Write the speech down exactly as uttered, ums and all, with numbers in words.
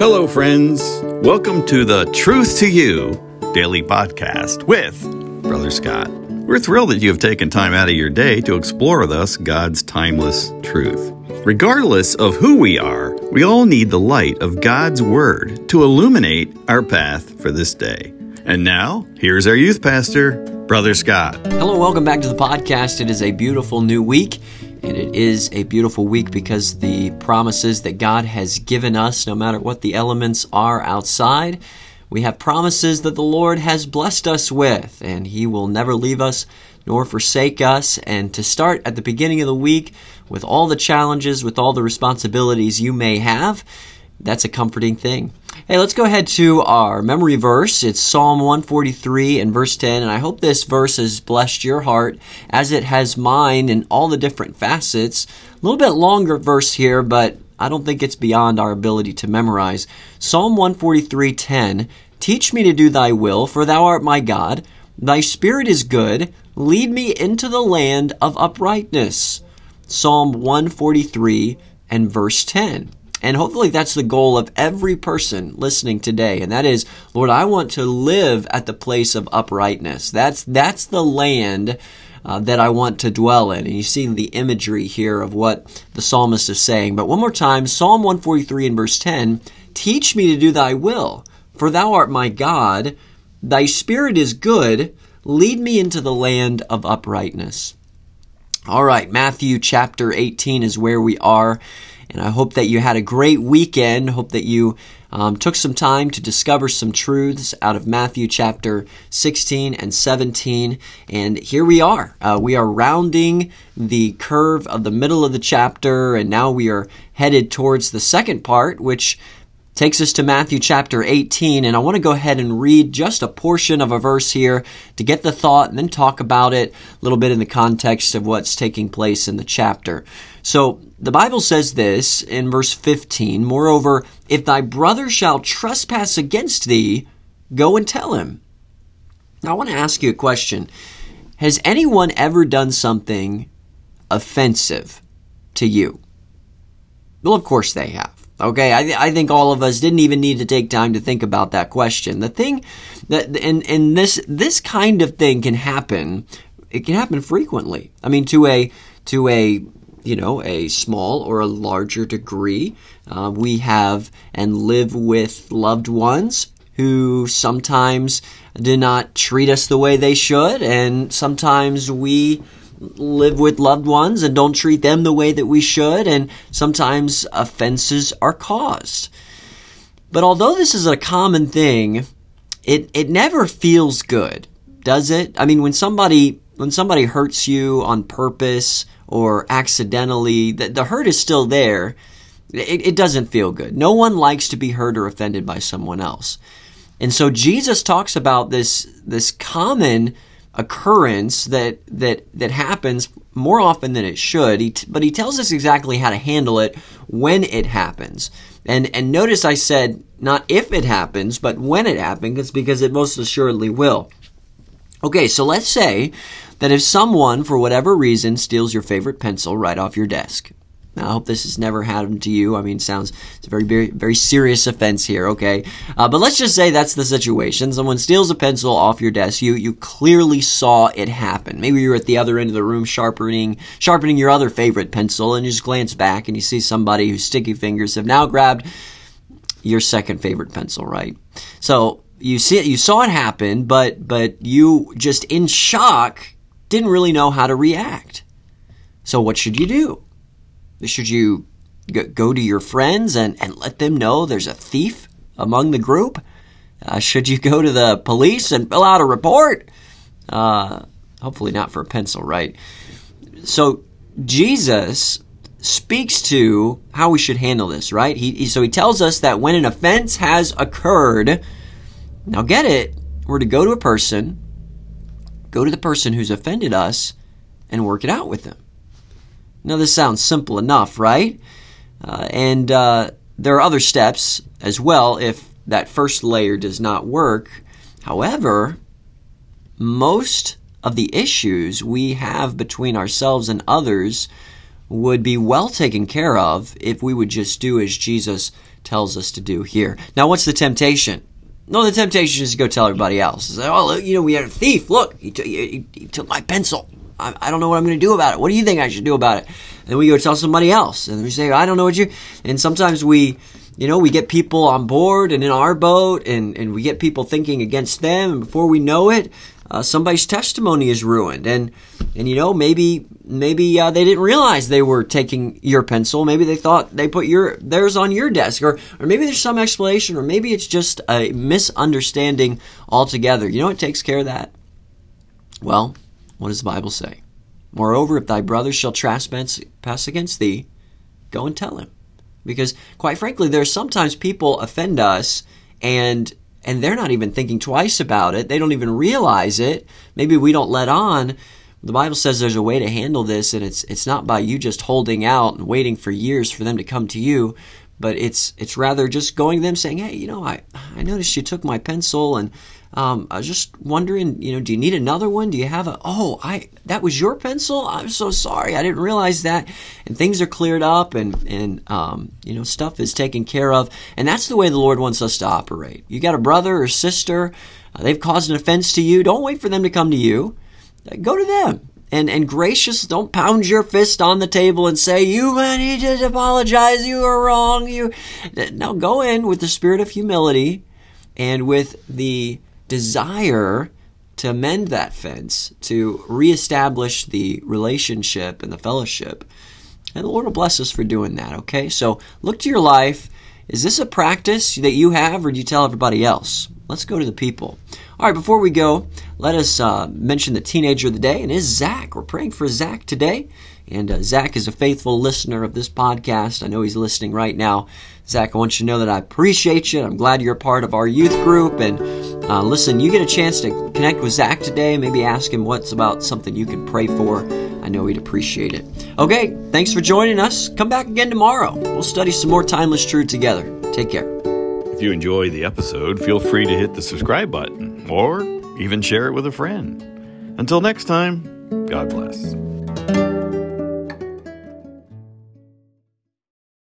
Hello, friends. Welcome to the Truth to You daily podcast with Brother Scott. We're thrilled that you have taken time out of your day to explore with us God's timeless truth. Regardless of who we are, we all need the light of God's Word to illuminate our path for this day. And now, here's our youth pastor, Brother Scott. Hello, welcome back to the podcast. It is a beautiful new week, and it is a beautiful week because the promises that God has given us, no matter what the elements are outside, we have promises that the Lord has blessed us with, and He will never leave us nor forsake us. And to start at the beginning of the week with all the challenges, with all the responsibilities you may have, that's a comforting thing. Hey, let's go ahead to our memory verse. It's Psalm one forty-three and verse ten, and I hope this verse has blessed your heart as it has mine in all the different facets. A little bit longer verse here, but I don't think it's beyond our ability to memorize. Psalm one forty-three ten, teach me to do thy will, for thou art my God. Thy spirit is good. Lead me into the land of uprightness. Psalm one forty-three and verse ten. And hopefully that's the goal of every person listening today. And that is, Lord, I want to live at the place of uprightness. That's that's the land uh, that I want to dwell in. And you see the imagery here of what the psalmist is saying. But one more time, Psalm one forty-three and verse ten, teach me to do thy will, for thou art my God. Thy spirit is good. Lead me into the land of uprightness. All right, Matthew chapter eighteen is where we are. And I hope that you had a great weekend. Hope that you um, took some time to discover some truths out of Matthew chapter sixteen and seventeen. And here we are. Uh, we are rounding the curve of the middle of the chapter. And now we are headed towards the second part, which takes us to Matthew chapter eighteen. And I want to go ahead and read just a portion of a verse here to get the thought and then talk about it a little bit in the context of what's taking place in the chapter. So the Bible says this in verse fifteen, moreover, if thy brother shall trespass against thee, go and tell him. Now I want to ask you a question. Has anyone ever done something offensive to you? Well, of course they have. Okay, I, th- I think all of us didn't even need to take time to think about that question. The thing that, and, and this, this kind of thing can happen, it can happen frequently. I mean, to a, to a, you know, a small or a larger degree. Uh, we have and live with loved ones who sometimes do not treat us the way they should, and sometimes we live with loved ones and don't treat them the way that we should, and sometimes offenses are caused. But although this is a common thing, it it never feels good, does it? I mean, when somebody when somebody hurts you on purpose or accidentally, the, the hurt is still there. It, it doesn't feel good. No one likes to be hurt or offended by someone else. And so Jesus talks about this this common occurrence that that that happens more often than it should. He t- but he tells us exactly how to handle it when it happens. And and notice I said not if it happens, but when it happens, because it most assuredly will. Okay, so let's say that if someone, for whatever reason, steals your favorite pencil right off your desk. Now, I hope this has never happened to you. I mean, it sounds, it's a very, very, very serious offense here, okay? Uh, but let's just say that's the situation. Someone steals a pencil off your desk. You you clearly saw it happen. Maybe you're at the other end of the room sharpening sharpening your other favorite pencil, and you just glance back and you see somebody whose sticky fingers have now grabbed your second favorite pencil, right? So you see it, you saw it happen, but but you just in shock didn't really know how to react. So what should you do? Should you go to your friends and, and let them know there's a thief among the group? Uh, should you go to the police and fill out a report? Uh, hopefully not for a pencil, right? So Jesus speaks to how we should handle this, right? He, he so he tells us that when an offense has occurred, now get it, we're to go to a person, go to the person who's offended us, and work it out with them. Now, this sounds simple enough, right? Uh, and uh, there are other steps as well if that first layer does not work. However, most of the issues we have between ourselves and others would be well taken care of if we would just do as Jesus tells us to do here. Now, what's the temptation? No, the temptation is to go tell everybody else. Say, oh, you know, we had a thief. Look, he, t- he, he took my pencil. I, I don't know what I'm going to do about it. What do you think I should do about it? And we go tell somebody else. And we say, I don't know what you... And sometimes we, you know, we get people on board and in our boat, and, and we get people thinking against them. And before we know it, uh, somebody's testimony is ruined. And, and you know, maybe maybe uh, they didn't realize they were taking your pencil. Maybe they thought they put your theirs on your desk. Or, or maybe there's some explanation. Or maybe it's just a misunderstanding altogether. You know what takes care of that? Well, what does the Bible say? Moreover, if thy brother shall trespass against thee, go and tell him. Because, quite frankly, there are sometimes people offend us, and and they're not even thinking twice about it. They don't even realize it. Maybe we don't let on. The Bible says there's a way to handle this, and it's it's not by you just holding out and waiting for years for them to come to you, but it's it's rather just going to them saying, hey, you know, I, I noticed you took my pencil, and um, I was just wondering, you know, do you need another one? Do you have a, oh, I that was your pencil? I'm so sorry. I didn't realize that. And things are cleared up, and, and um, you know, stuff is taken care of. And that's the way the Lord wants us to operate. You got a brother or sister, uh, they've caused an offense to you. Don't wait for them to come to you. Uh, go to them. And and gracious, don't pound your fist on the table and say, you need to apologize, you are wrong. You No, go in with the spirit of humility and with the desire to mend that fence, to reestablish the relationship and the fellowship. And the Lord will bless us for doing that, okay? So look to your life. Is this a practice that you have, or do you tell everybody else? Let's go to the people. All right, before we go, let us uh, mention the teenager of the day, and it's Zach. We're praying for Zach today. And uh, Zach is a faithful listener of this podcast. I know he's listening right now. Zach, I want you to know that I appreciate you. I'm glad you're a part of our youth group. And uh, listen, you get a chance to connect with Zach today. Maybe ask him what's about something you can pray for. I know he'd appreciate it. Okay, thanks for joining us. Come back again tomorrow. We'll study some more timeless truth together. Take care. If you enjoy the episode, feel free to hit the subscribe button or even share it with a friend. Until next time, God bless.